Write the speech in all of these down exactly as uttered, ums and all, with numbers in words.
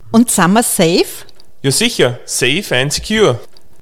Und sind wir safe? Ja sicher, safe and secure.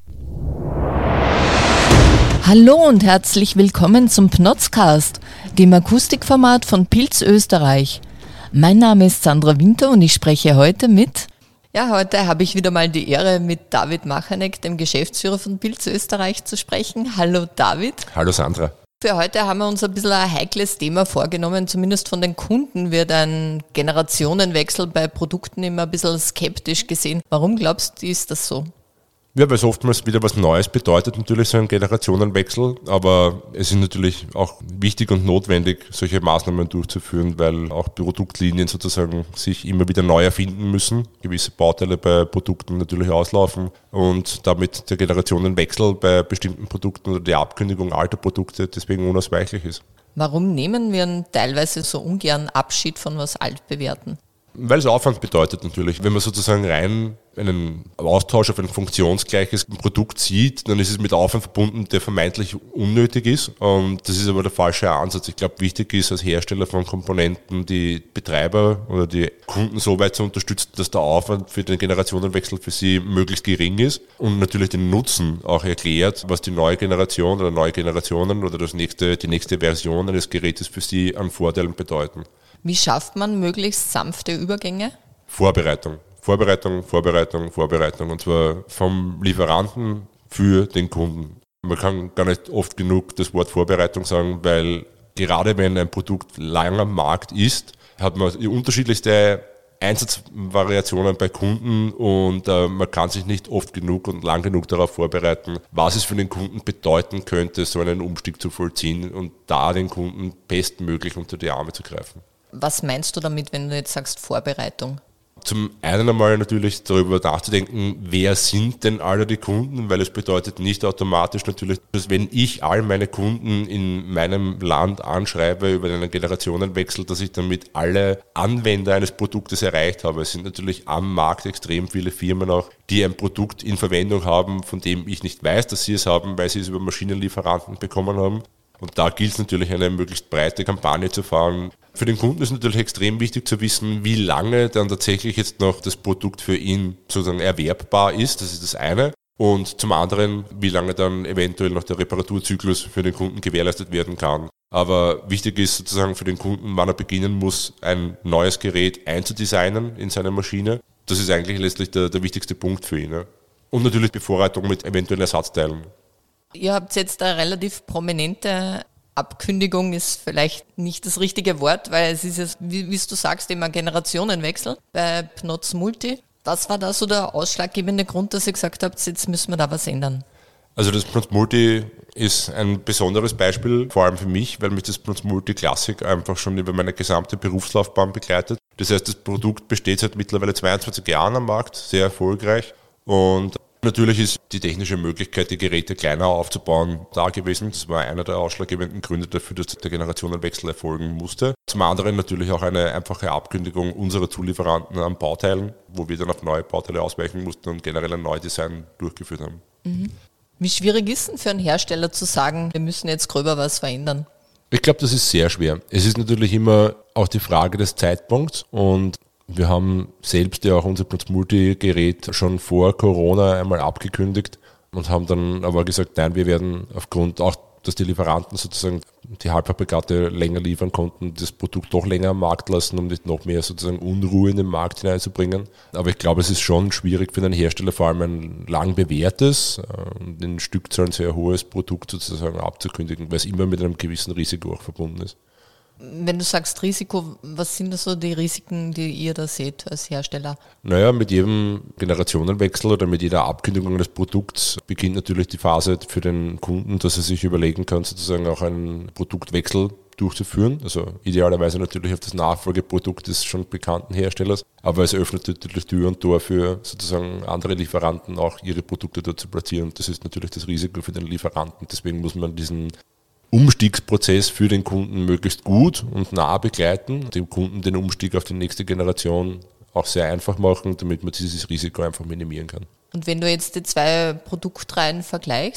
Hallo und herzlich willkommen zum Pnotzcast, dem Akustikformat von Pilz Österreich. Mein Name ist Sandra Winter und ich spreche heute mit... Ja, heute habe ich wieder mal die Ehre, mit David Machanek, dem Geschäftsführer von Pilz Österreich, zu sprechen. Hallo David. Hallo Sandra. Für heute haben wir uns ein bisschen ein heikles Thema vorgenommen. Zumindest von den Kunden wird ein Generationenwechsel bei Produkten immer ein bisschen skeptisch gesehen. Warum glaubst du, ist das so? Ja, weil es oftmals wieder was Neues bedeutet, natürlich so ein Generationenwechsel, aber es ist natürlich auch wichtig und notwendig, solche Maßnahmen durchzuführen, weil auch Produktlinien sozusagen sich immer wieder neu erfinden müssen, gewisse Bauteile bei Produkten natürlich auslaufen und damit der Generationenwechsel bei bestimmten Produkten oder die Abkündigung alter Produkte deswegen unausweichlich ist. Warum nehmen wir teilweise so ungern Abschied von was Altbewährten? Weil es Aufwand bedeutet natürlich. Wenn man sozusagen rein einen Austausch auf ein funktionsgleiches Produkt sieht, dann ist es mit Aufwand verbunden, der vermeintlich unnötig ist. Und das ist aber der falsche Ansatz. Ich glaube, wichtig ist als Hersteller von Komponenten die Betreiber oder die Kunden so weit zu unterstützen, dass der Aufwand für den Generationenwechsel für sie möglichst gering ist und natürlich den Nutzen auch erklärt, was die neue Generation oder neue Generationen oder das nächste, die nächste Version eines Gerätes für sie an Vorteilen bedeuten. Wie schafft man möglichst sanfte Übergänge? Vorbereitung. Vorbereitung, Vorbereitung, Vorbereitung. Und zwar vom Lieferanten für den Kunden. Man kann gar nicht oft genug das Wort Vorbereitung sagen, weil gerade wenn ein Produkt lange am Markt ist, hat man unterschiedlichste Einsatzvariationen bei Kunden und äh, man kann sich nicht oft genug und lang genug darauf vorbereiten, was es für den Kunden bedeuten könnte, so einen Umstieg zu vollziehen und da den Kunden bestmöglich unter die Arme zu greifen. Was meinst du damit, wenn du jetzt sagst Vorbereitung? Zum einen einmal natürlich darüber nachzudenken, wer sind denn alle die Kunden, weil es bedeutet nicht automatisch natürlich, dass wenn ich all meine Kunden in meinem Land anschreibe über einen Generationenwechsel, dass ich damit alle Anwender eines Produktes erreicht habe. Es sind natürlich am Markt extrem viele Firmen auch, die ein Produkt in Verwendung haben, von dem ich nicht weiß, dass sie es haben, weil sie es über Maschinenlieferanten bekommen haben. Und da gilt es natürlich, eine möglichst breite Kampagne zu fahren. Für den Kunden ist natürlich extrem wichtig zu wissen, wie lange dann tatsächlich jetzt noch das Produkt für ihn sozusagen erwerbbar ist. Das ist das eine. Und zum anderen, wie lange dann eventuell noch der Reparaturzyklus für den Kunden gewährleistet werden kann. Aber wichtig ist sozusagen für den Kunden, wann er beginnen muss, ein neues Gerät einzudesignen in seiner Maschine. Das ist eigentlich letztlich der, der wichtigste Punkt für ihn. Ja. Und natürlich Bevorratung mit eventuellen Ersatzteilen. Ihr habt jetzt eine relativ prominente Abkündigung, ist vielleicht nicht das richtige Wort, weil es ist jetzt, wie, wie du sagst, immer ein Generationenwechsel bei Pnoz Multi. Was war da so der ausschlaggebende Grund, dass ihr gesagt habt, jetzt müssen wir da was ändern? Also das Pnoz Multi ist ein besonderes Beispiel, vor allem für mich, weil mich das Pnoz Multi Classic einfach schon über meine gesamte Berufslaufbahn begleitet. Das heißt, das Produkt besteht seit mittlerweile zweiundzwanzig Jahren am Markt, sehr erfolgreich und natürlich ist die technische Möglichkeit, die Geräte kleiner aufzubauen, da gewesen. Das war einer der ausschlaggebenden Gründe dafür, dass der Generationenwechsel erfolgen musste. Zum anderen natürlich auch eine einfache Abkündigung unserer Zulieferanten an Bauteilen, wo wir dann auf neue Bauteile ausweichen mussten und generell ein Neudesign durchgeführt haben. Mhm. Wie schwierig ist denn für einen Hersteller zu sagen, wir müssen jetzt gröber was verändern? Ich glaube, das ist sehr schwer. Es ist natürlich immer auch die Frage des Zeitpunkts und wir haben selbst ja auch unser Pnoz Multi-Gerät schon vor Corona einmal abgekündigt und haben dann aber gesagt, nein, wir werden aufgrund auch, dass die Lieferanten sozusagen die Halbfabrikate länger liefern konnten, das Produkt doch länger am Markt lassen, um nicht noch mehr sozusagen Unruhe in den Markt hineinzubringen. Aber ich glaube, es ist schon schwierig für einen Hersteller, vor allem ein lang bewährtes, äh, in Stückzahlen sehr hohes Produkt sozusagen abzukündigen, weil es immer mit einem gewissen Risiko auch verbunden ist. Wenn du sagst Risiko, was sind das so die Risiken, die ihr da seht als Hersteller? Naja, mit jedem Generationenwechsel oder mit jeder Abkündigung eines Produkts beginnt natürlich die Phase für den Kunden, dass er sich überlegen kann, sozusagen auch einen Produktwechsel durchzuführen. Also idealerweise natürlich auf das Nachfolgeprodukt des schon bekannten Herstellers. Aber es öffnet natürlich Tür und Tor für sozusagen andere Lieferanten auch ihre Produkte dort zu platzieren. Das ist natürlich das Risiko für den Lieferanten. Deswegen muss man diesen Umstiegsprozess für den Kunden möglichst gut und nah begleiten, dem Kunden den Umstieg auf die nächste Generation auch sehr einfach machen, damit man dieses Risiko einfach minimieren kann. Und wenn du jetzt die zwei Produktreihen vergleichst,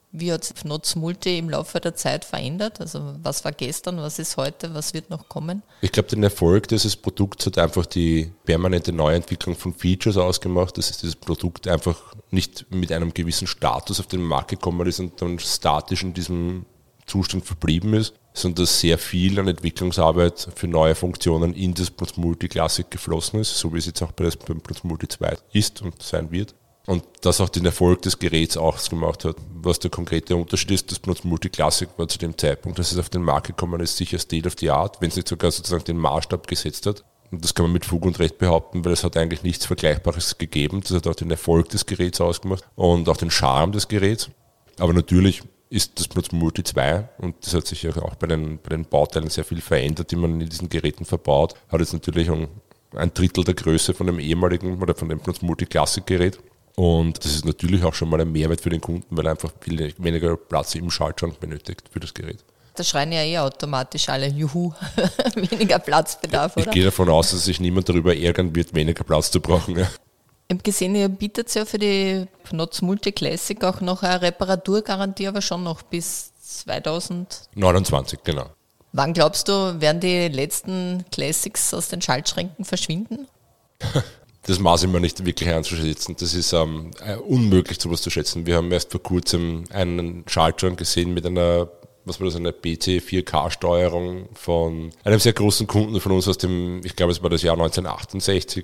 Wie hat sich Pnoz Multi im Laufe der Zeit verändert? Also was war gestern, was ist heute, was wird noch kommen? Ich glaube, den Erfolg dieses Produkts hat einfach die permanente Neuentwicklung von Features ausgemacht, dass dieses Produkt einfach nicht mit einem gewissen Status auf den Markt gekommen ist und dann statisch in diesem Zustand verblieben ist, sondern dass sehr viel an Entwicklungsarbeit für neue Funktionen in das Pnoz Multi Classic geflossen ist, so wie es jetzt auch bei beim Pnoz Multi zwei ist und sein wird. Und das auch den Erfolg des Geräts ausgemacht hat. Was der konkrete Unterschied ist, das Pnoz Multi Classic war zu dem Zeitpunkt, dass es auf den Markt gekommen ist, sicher State of the Art, wenn es nicht sogar sozusagen den Maßstab gesetzt hat. Und das kann man mit Fug und Recht behaupten, weil es hat eigentlich nichts Vergleichbares gegeben. Das hat auch den Erfolg des Geräts ausgemacht und auch den Charme des Geräts. Aber natürlich ist das Pnoz Multi zwei, und das hat sich ja auch bei den, bei den Bauteilen sehr viel verändert, die man in diesen Geräten verbaut, hat jetzt natürlich um ein Drittel der Größe von dem ehemaligen oder von dem Pnoz Multi Classic Gerät. Und das ist natürlich auch schon mal ein Mehrwert für den Kunden, weil er einfach viel weniger Platz im Schaltschrank benötigt für das Gerät. Da schreien ja eh automatisch alle, juhu, weniger Platzbedarf, oder? Ich gehe davon aus, dass sich niemand darüber ärgern wird, weniger Platz zu brauchen. Ja. Ich habe gesehen, ihr bietet ja für die Pnoz Multi Classic auch noch eine Reparaturgarantie, aber schon noch bis zwanzig neunundzwanzig, genau. Wann glaubst du, werden die letzten Classics aus den Schaltschränken verschwinden? Das maß ich mir nicht wirklich einzuschätzen. Das ist ähm, unmöglich, sowas zu schätzen. Wir haben erst vor kurzem einen Schaltschrank gesehen mit einer, was war das, eine P C vier K Steuerung von einem sehr großen Kunden von uns aus dem, ich glaube, es war das Jahr neunzehnhundertachtundsechzig.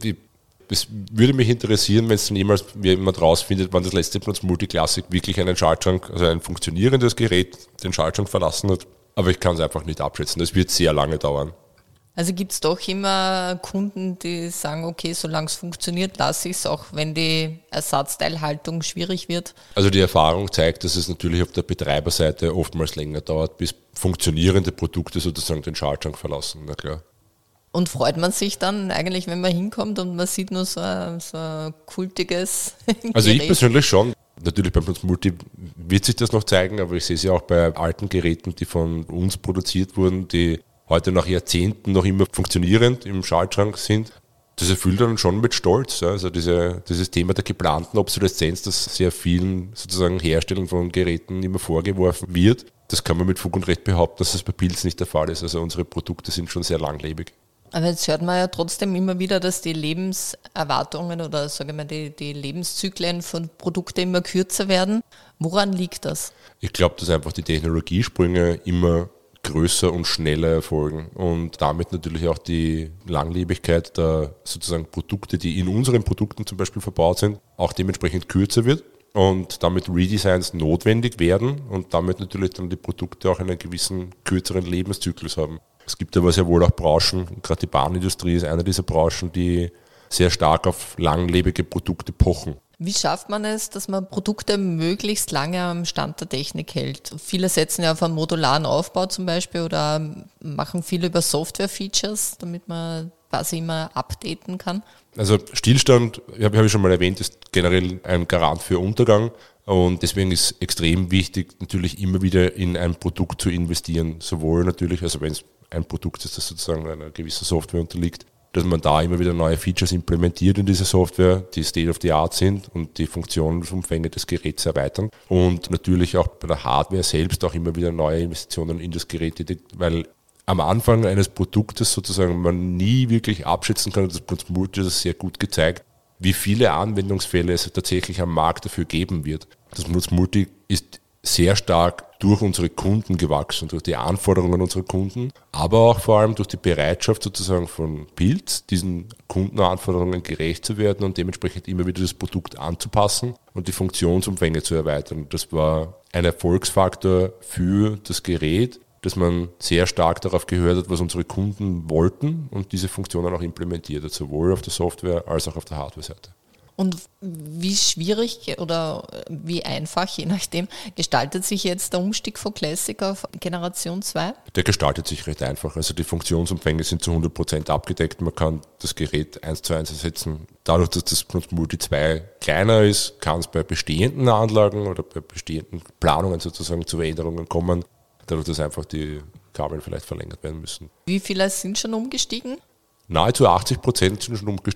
Es würde mich interessieren, wenn es dann jemals jemand rausfindet, wann das letzte Pnoz Multi Classic wirklich einen Schaltschrank, also ein funktionierendes Gerät, den Schaltschrank verlassen hat. Aber ich kann es einfach nicht abschätzen. Das wird sehr lange dauern. Also gibt es doch immer Kunden, die sagen, okay, solange es funktioniert, lasse ich es, auch wenn die Ersatzteilhaltung schwierig wird. Also die Erfahrung zeigt, dass es natürlich auf der Betreiberseite oftmals länger dauert, bis funktionierende Produkte sozusagen den Schaltschrank verlassen, na klar. Und freut man sich dann eigentlich, wenn man hinkommt und man sieht nur so ein, so ein kultiges Gerät? Also ich persönlich schon. Natürlich beim Pnoz Multi wird sich das noch zeigen, aber ich sehe es ja auch bei alten Geräten, die von uns produziert wurden, die heute nach Jahrzehnten noch immer funktionierend im Schaltschrank sind. Das erfüllt dann schon mit Stolz. Also diese, dieses Thema der geplanten Obsoleszenz, das sehr vielen sozusagen Herstellern von Geräten immer vorgeworfen wird, das kann man mit Fug und Recht behaupten, dass das bei Pilz nicht der Fall ist. Also unsere Produkte sind schon sehr langlebig. Aber jetzt hört man ja trotzdem immer wieder, dass die Lebenserwartungen oder sagen wir mal, die, die Lebenszyklen von Produkten immer kürzer werden. Woran liegt das? Ich glaube, dass einfach die Technologiesprünge immer größer und schneller erfolgen und damit natürlich auch die Langlebigkeit der sozusagen Produkte, die in unseren Produkten zum Beispiel verbaut sind, auch dementsprechend kürzer wird und damit Redesigns notwendig werden und damit natürlich dann die Produkte auch einen gewissen kürzeren Lebenszyklus haben. Es gibt aber sehr wohl auch Branchen, gerade die Bahnindustrie ist eine dieser Branchen, die sehr stark auf langlebige Produkte pochen. Wie schafft man es, dass man Produkte möglichst lange am Stand der Technik hält? Viele setzen ja auf einen modularen Aufbau zum Beispiel oder machen viel über Software-Features, damit man quasi immer updaten kann. Also Stillstand, habe hab ich schon mal erwähnt, ist generell ein Garant für Untergang. Und deswegen ist extrem wichtig, natürlich immer wieder in ein Produkt zu investieren. Sowohl natürlich, also wenn es ein Produkt ist, das sozusagen einer gewissen Software unterliegt, dass man da immer wieder neue Features implementiert in diese Software, die State of the Art sind und die Funktionsumfänge des Geräts erweitern. Und natürlich auch bei der Hardware selbst auch immer wieder neue Investitionen in das Gerät tätigt, weil am Anfang eines Produktes sozusagen man nie wirklich abschätzen kann, das Pnoz Multi das sehr gut gezeigt, wie viele Anwendungsfälle es tatsächlich am Markt dafür geben wird. Das Pnoz Multi ist sehr stark durch unsere Kunden gewachsen, durch die Anforderungen unserer Kunden, aber auch vor allem durch die Bereitschaft sozusagen von Pilz, diesen Kundenanforderungen gerecht zu werden und dementsprechend immer wieder das Produkt anzupassen und die Funktionsumfänge zu erweitern. Das war ein Erfolgsfaktor für das Gerät, dass man sehr stark darauf gehört hat, was unsere Kunden wollten und diese Funktionen auch implementiert hat, sowohl auf der Software- als auch auf der Hardware-Seite. Und wie schwierig oder wie einfach, je nachdem, gestaltet sich jetzt der Umstieg von Classic auf Generation zwei? Der gestaltet sich recht einfach. Also die Funktionsumfänge sind zu hundert Prozent abgedeckt. Man kann das Gerät eins zu eins ersetzen. Dadurch, dass das Pnoz Multi zwei kleiner ist, kann es bei bestehenden Anlagen oder bei bestehenden Planungen sozusagen zu Veränderungen kommen. Dadurch, dass einfach die Kabel vielleicht verlängert werden müssen. Wie viele sind schon umgestiegen? Nahezu achtzig Prozent sind schon umgestiegen.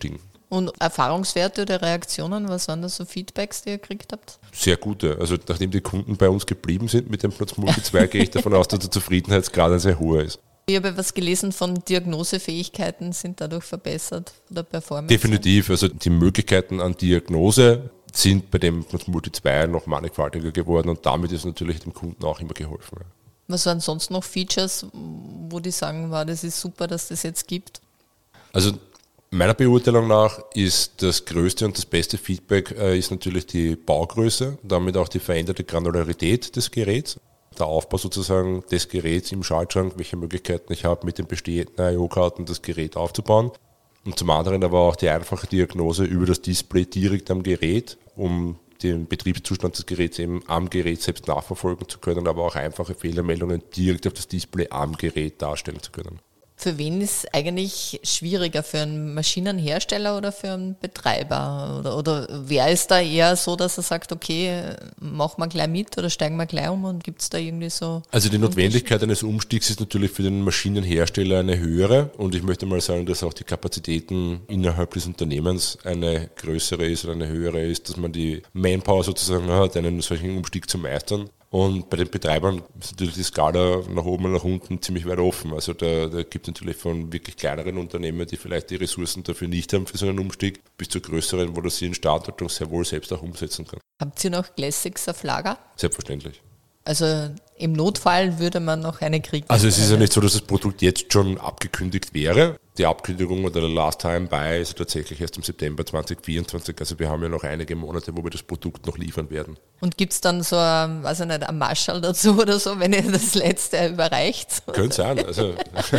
Und Erfahrungswerte oder Reaktionen, was waren das so Feedbacks, die ihr gekriegt habt? Sehr gute. Also nachdem die Kunden bei uns geblieben sind mit dem Pnoz Multi zwei, gehe ich davon aus, dass der Zufriedenheitsgrad ein sehr hoher ist. Ich habe was gelesen von Diagnosefähigkeiten sind dadurch verbessert oder Performance. Definitiv. Also die Möglichkeiten an Diagnose sind bei dem Pnoz Multi zwei noch mannigfaltiger geworden und damit ist natürlich dem Kunden auch immer geholfen. Was waren sonst noch Features, wo die sagen, wow, das ist super, dass das jetzt gibt? Also meiner Beurteilung nach ist das größte und das beste Feedback äh, ist natürlich die Baugröße, damit auch die veränderte Granularität des Geräts, der Aufbau sozusagen des Geräts im Schaltschrank, welche Möglichkeiten ich habe, mit den bestehenden I O-Karten das Gerät aufzubauen. Und zum anderen aber auch die einfache Diagnose über das Display direkt am Gerät, um den Betriebszustand des Geräts eben am Gerät selbst nachverfolgen zu können, aber auch einfache Fehlermeldungen direkt auf das Display am Gerät darstellen zu können. Für wen ist es eigentlich schwieriger? Für einen Maschinenhersteller oder für einen Betreiber? Oder, oder wer ist da eher so, dass er sagt, okay, machen wir gleich mit oder steigen wir gleich um und gibt es da irgendwie so... Also die Notwendigkeit eines Umstiegs ist natürlich für den Maschinenhersteller eine höhere und ich möchte mal sagen, dass auch die Kapazitäten innerhalb des Unternehmens eine größere ist oder eine höhere ist, dass man die Manpower sozusagen hat, einen solchen Umstieg zu meistern. Und bei den Betreibern ist natürlich die Skala nach oben und nach unten ziemlich weit offen. Also da, da gibt es natürlich von wirklich kleineren Unternehmen, die vielleicht die Ressourcen dafür nicht haben für so einen Umstieg, bis zu größeren, wo das sie in Standortung sehr wohl selbst auch umsetzen kann. Habt ihr noch Classics auf Lager? Selbstverständlich. Also im Notfall würde man noch eine kriegen. Also es ist ja nicht so, dass das Produkt jetzt schon abgekündigt wäre. Die Abkündigung oder der Last Time Buy ist tatsächlich erst im September zwanzig vierundzwanzig. Also wir haben ja noch einige Monate, wo wir das Produkt noch liefern werden. Und gibt es dann so, ein, weiß ich nicht, ein Marschall dazu oder so, wenn ihr das letzte überreicht? Könnte sein. Also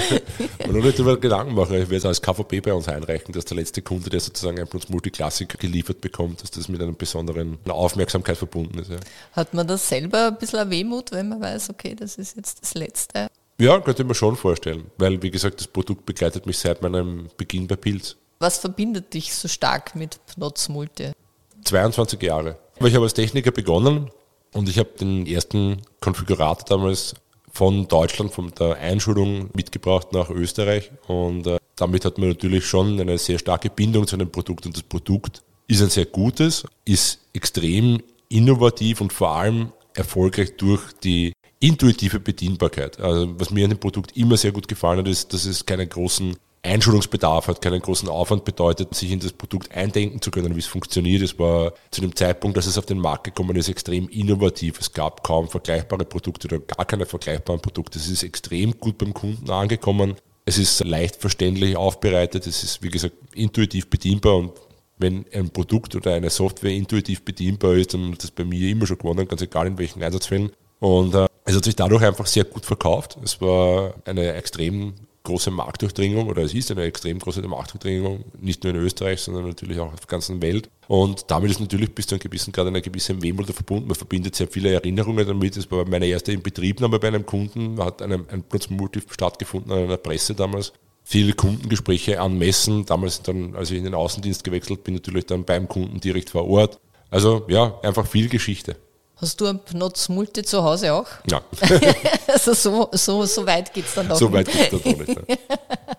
man muss nicht darüber Gedanken machen. Ich werde es als K V P bei uns einreichen, dass der letzte Kunde, der sozusagen ein Pnoz Multi Classic geliefert bekommt, dass das mit einer besonderen Aufmerksamkeit verbunden ist. Ja. Hat man das selber ein bisschen Wehmut, wenn man weiß, okay, das ist jetzt das letzte? Ja, könnte ich mir schon vorstellen, weil, wie gesagt, das Produkt begleitet mich seit meinem Beginn bei Pilz. Was verbindet dich so stark mit Pnoz Multi? zweiundzwanzig Jahre. Ich habe als Techniker begonnen und ich habe den ersten Konfigurator damals von Deutschland, von der Einschulung mitgebracht nach Österreich und äh, damit hat man natürlich schon eine sehr starke Bindung zu einem Produkt und das Produkt ist ein sehr gutes, ist extrem innovativ und vor allem erfolgreich durch die intuitive Bedienbarkeit. Also was mir an dem Produkt immer sehr gut gefallen hat, ist, dass es keinen großen Einschulungsbedarf hat, keinen großen Aufwand bedeutet, sich in das Produkt eindenken zu können, wie es funktioniert. Es war zu dem Zeitpunkt, dass es auf den Markt gekommen ist, extrem innovativ. Es gab kaum vergleichbare Produkte oder gar keine vergleichbaren Produkte. Es ist extrem gut beim Kunden angekommen. Es ist leicht verständlich aufbereitet. Es ist, wie gesagt, intuitiv bedienbar und wenn ein Produkt oder eine Software intuitiv bedienbar ist, dann hat das bei mir immer schon gewonnen, ganz egal in welchen Einsatzfällen. Und äh, es hat sich dadurch einfach sehr gut verkauft. Es war eine extrem große Marktdurchdringung oder es ist eine extrem große Marktdurchdringung, nicht nur in Österreich, sondern natürlich auch auf der ganzen Welt. Und damit ist natürlich bis zu einem gewissen Grad eine gewisse Wehmut verbunden. Man verbindet sehr viele Erinnerungen damit. Es war meine erste Inbetriebnahme bei einem Kunden, hat einem, ein Pnoz Multi stattgefunden an einer Presse damals. Viele Kundengespräche an Messen, damals dann, als ich in den Außendienst gewechselt bin, natürlich dann beim Kunden direkt vor Ort. Also ja, einfach viel Geschichte. Hast du ein Pnoz Multi zu Hause auch? Ja. Also so, so, so weit geht es dann noch so nicht. So weit geht es dann noch nicht. Ja.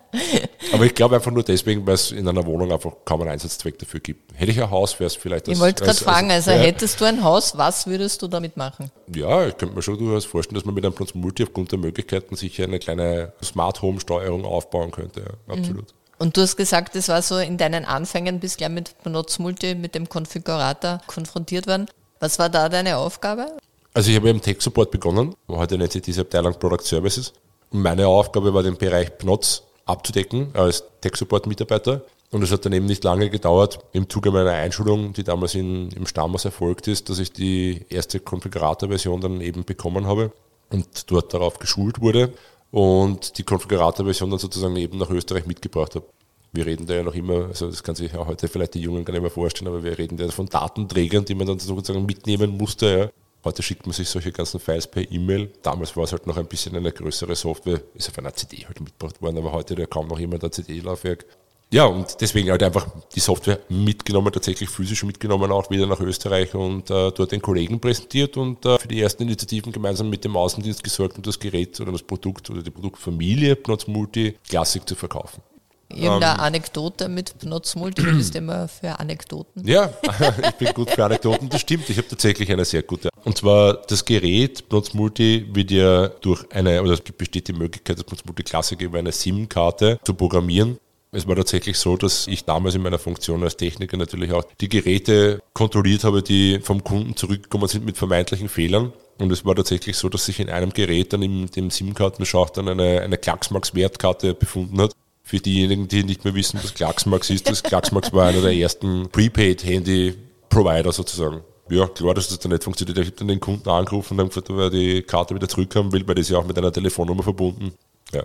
Aber ich glaube einfach nur deswegen, weil es in einer Wohnung einfach kaum einen Einsatzzweck dafür gibt. Hätte ich ein Haus, wäre es vielleicht... Ich wollte gerade fragen, also, also ja. hättest du ein Haus, was würdest du damit machen? Ja, ich könnte mir schon durchaus vorstellen, dass man mit einem Pnoz Multi aufgrund der Möglichkeiten sicher eine kleine Smart-Home-Steuerung aufbauen könnte. Ja, absolut. Mhm. Und du hast gesagt, das war so in deinen Anfängen, bis gleich mit Pnoz Multi, mit dem Konfigurator konfrontiert worden. Was war da deine Aufgabe? Also ich habe im Tech-Support begonnen, heute nennt sich diese Abteilung Product Services. Und meine Aufgabe war, den Bereich Pnoz abzudecken als Tech-Support-Mitarbeiter. Und es hat dann eben nicht lange gedauert, im Zuge meiner Einschulung, die damals in, im Stammhaus erfolgt ist, dass ich die erste Konfigurator-Version dann eben bekommen habe und dort darauf geschult wurde und die Konfigurator-Version dann sozusagen eben nach Österreich mitgebracht habe. Wir reden da ja noch immer, also das kann sich ja heute vielleicht die Jungen gar nicht mehr vorstellen, aber wir reden da von Datenträgern, die man dann sozusagen mitnehmen musste. Ja. Heute schickt man sich solche ganzen Files per E-Mail. Damals war es halt noch ein bisschen eine größere Software, ist auf einer C D halt mitgebracht worden, aber heute hat ja kaum noch jemand ein C D-Laufwerk. Ja, und deswegen halt einfach die Software mitgenommen, tatsächlich physisch mitgenommen, auch wieder nach Österreich und äh, dort den Kollegen präsentiert und äh, für die ersten Initiativen gemeinsam mit dem Außendienst gesorgt, um das Gerät oder das Produkt oder die Produktfamilie Pnoz Multi Classic zu verkaufen. Irgendeine Ähm, Anekdote mit Pnoz Multi, du bist immer für Anekdoten. Ja, ich bin gut für Anekdoten, das stimmt. Ich habe tatsächlich eine sehr gute. Und zwar das Gerät Pnoz Multi wird ja durch eine, oder es besteht die Möglichkeit, das Pnoz Multi Classic über eine SIM-Karte zu programmieren. Es war tatsächlich so, dass ich damals in meiner Funktion als Techniker natürlich auch die Geräte kontrolliert habe, die vom Kunden zurückgekommen sind mit vermeintlichen Fehlern. Und es war tatsächlich so, dass sich in einem Gerät dann in dem SIM-Kartenschacht dann eine, eine Klaxmax-Wertkarte befunden hat. Für diejenigen, die nicht mehr wissen, was Klaxmax ist, das Klaxmax war einer der ersten Prepaid-Handy-Provider sozusagen. Ja, klar, dass das dann nicht funktioniert. Ich habe dann den Kunden angerufen und dann gesagt, ob er die Karte wieder zurückhaben will, weil das ist ja auch mit einer Telefonnummer verbunden. Ja.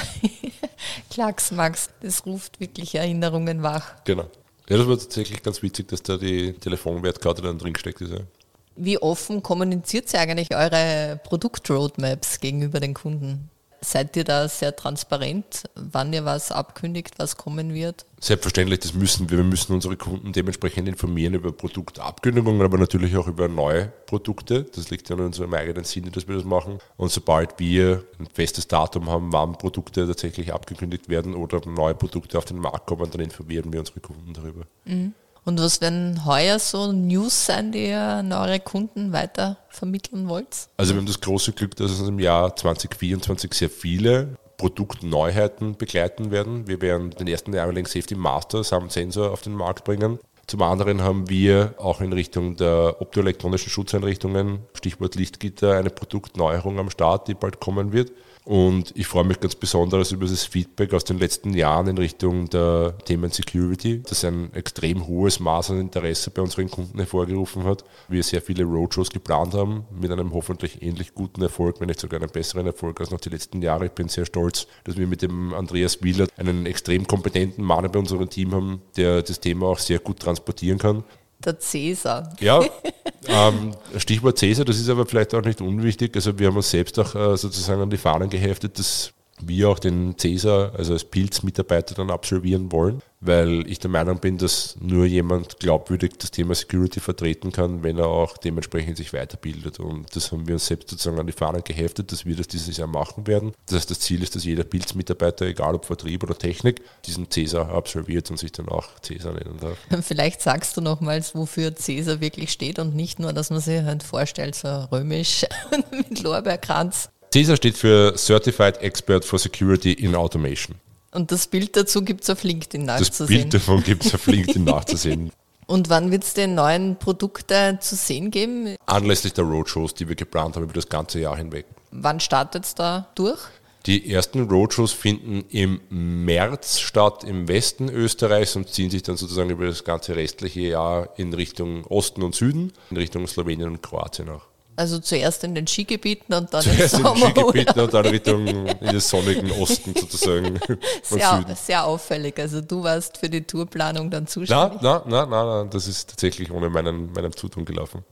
Klaxmax, das ruft wirklich Erinnerungen wach. Genau. Ja, das war tatsächlich ganz witzig, dass da die Telefonwertkarte dann drin gesteckt ist. Ja. Wie offen kommuniziert ihr eigentlich eure Produktroadmaps gegenüber den Kunden? Seid ihr da sehr transparent, wann ihr was abkündigt, was kommen wird? Selbstverständlich, das müssen wir. Wir müssen unsere Kunden dementsprechend informieren über Produktabkündigungen, aber natürlich auch über neue Produkte. Das liegt ja in unserem eigenen Sinne, dass wir das machen. Und sobald wir ein festes Datum haben, wann Produkte tatsächlich abgekündigt werden oder neue Produkte auf den Markt kommen, dann informieren wir unsere Kunden darüber. Mhm. Und was werden heuer so News sein, die ihr an eure Kunden weiter vermitteln wollt? Also wir haben das große Glück, dass uns im Jahr zwanzig vierundzwanzig sehr viele Produktneuheiten begleiten werden. Wir werden den ersten Eye-Link Safety Master samt Sensor auf den Markt bringen. Zum anderen haben wir auch in Richtung der optoelektronischen Schutzeinrichtungen, Stichwort Lichtgitter, eine Produktneuerung am Start, die bald kommen wird. Und ich freue mich ganz besonders über das Feedback aus den letzten Jahren in Richtung der Themen Security, das ein extrem hohes Maß an Interesse bei unseren Kunden hervorgerufen hat. Wir sehr viele Roadshows geplant haben, mit einem hoffentlich ähnlich guten Erfolg, wenn nicht sogar einen besseren Erfolg als noch die letzten Jahre. Ich bin sehr stolz, dass wir mit dem Andreas Wieler einen extrem kompetenten Mann bei unserem Team haben, der das Thema auch sehr gut transportieren kann. Der Cäsar. Ja, ähm, Stichwort Cäsar, das ist aber vielleicht auch nicht unwichtig. Also wir haben uns selbst auch äh, sozusagen an die Fahnen geheftet, dass wir auch den Cäsar, also als Pilz-Mitarbeiter dann absolvieren wollen, weil ich der Meinung bin, dass nur jemand glaubwürdig das Thema Security vertreten kann, wenn er auch dementsprechend sich weiterbildet. Und das haben wir uns selbst sozusagen an die Fahnen geheftet, dass wir das dieses Jahr machen werden. Das heißt, das Ziel ist, dass jeder Pilz-Mitarbeiter, egal ob Vertrieb oder Technik, diesen Cäsar absolviert und sich dann auch Cäsar nennen darf. Vielleicht sagst du nochmals, wofür Cäsar wirklich steht und nicht nur, dass man sich halt vorstellt, so römisch mit Lorbeerkranz. Cäsar steht für Certified Expert for Security in Automation. Und das Bild dazu gibt es auf LinkedIn nachzusehen. Das Bild davon gibt es auf LinkedIn nachzusehen. Und wann wird es den neuen Produkte zu sehen geben? Anlässlich der Roadshows, die wir geplant haben über das ganze Jahr hinweg. Wann startet es da durch? Die ersten Roadshows finden im März statt im Westen Österreichs und ziehen sich dann sozusagen über das ganze restliche Jahr in Richtung Osten und Süden, in Richtung Slowenien und Kroatien auch. Also zuerst in den Skigebieten und dann zuerst im in den Sommer. Skigebieten und dann Richtung in den sonnigen Osten sozusagen. Sehr, sehr auffällig. Also du warst für die Tourplanung dann zuständig. Nein, nein, nein, nein, nein, das ist tatsächlich ohne meinen, meinem Zutun gelaufen.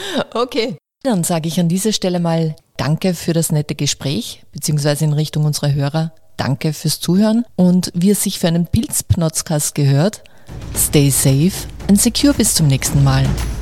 Okay. Dann sage ich an dieser Stelle mal Danke für das nette Gespräch, beziehungsweise in Richtung unserer Hörer. Danke fürs Zuhören und wie es sich für einen Pilz-Pnotzcast gehört, stay safe and secure bis zum nächsten Mal.